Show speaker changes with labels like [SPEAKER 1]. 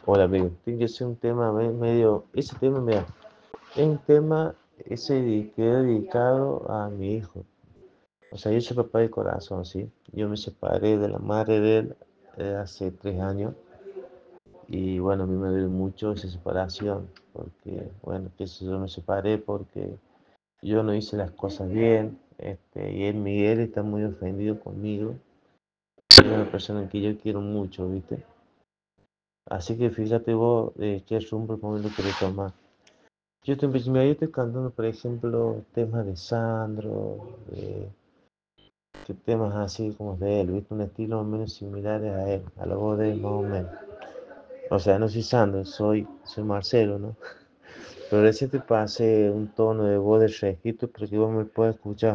[SPEAKER 1] Hola, amigo. Tiene que ser un tema medio. Ese tema, mira, es un tema que he dedicado a mi hijo. O sea, yo soy papá de corazón, ¿sí? Yo me separé de la madre de él hace 3 años. Y bueno, a mí me duele mucho esa separación. Porque, bueno, que yo me separé porque yo no hice las cosas bien. Y él, Miguel, está muy ofendido conmigo. Es una persona que yo quiero mucho, ¿viste? Así que fíjate vos qué rumbo momento querés tomar. Mira, yo estoy cantando, por ejemplo, temas de Sandro, temas así como de él, ¿viste? Un estilo más o menos similares a él, a la voz de él más o menos. O sea, no soy Sandro, soy Marcelo, ¿no? Pero recién te pasé un tono de voz de registro para que vos me puedas escuchar.